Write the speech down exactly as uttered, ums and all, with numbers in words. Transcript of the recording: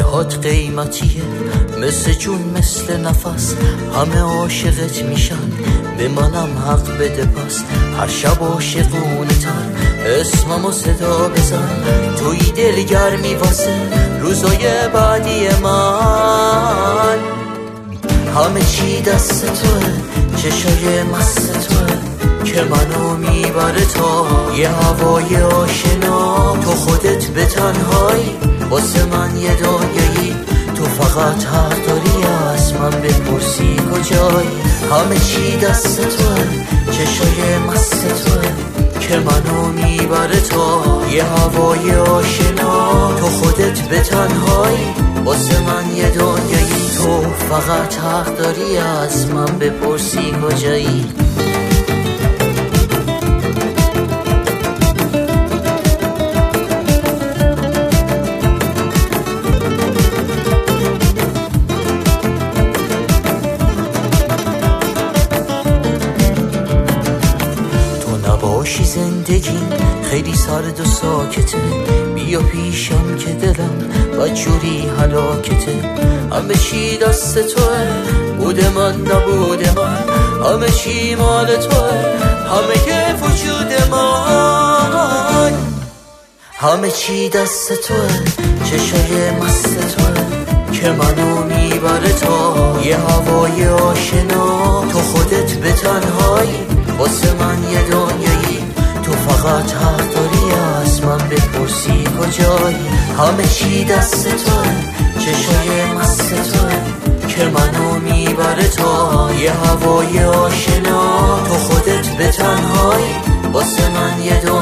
هات قیمتیه مثل جون مثل نفس، همه عاشقت میشن به منم حق بده پس. هر شب عاشقونه تر اسممو صدا بزن، توی دلگرمی واسه روزای بعدی من. همه چی دست توه، چشای مست توه که منو میبره تا یه هوای آشنا. تو خودت به تنهایی واسه من یه دنیایی، تو فقط حق داری از من بپرسی کجایی. همه چی دست توه، چشای مست توه که منو میبره تا یه هوای آشنا. تو خودت به تنهایی واسه من یه دنیایی، تو فقط حق داری از من بپرسی کجایی. باشی زندگی خیلی سرد و ساکته، بیا پیشم که دلم بدجوری هلاکته. همه چی دست توه، بوده من نبوده من، همه چی مال توه، همه که وجود من. همه چی دست توه، چشای مست توه که منو میبره تا یه هوای آشنا. تو خودت به تنهایی واسه من یه دنیایی، تو فقط حق داری از من بپرسی کجایی. همه چی دست توه، چشای مست توه که منو میبره تا یه هوای آشنا. تو خودت به تنهایی واسه من یه دنیایی.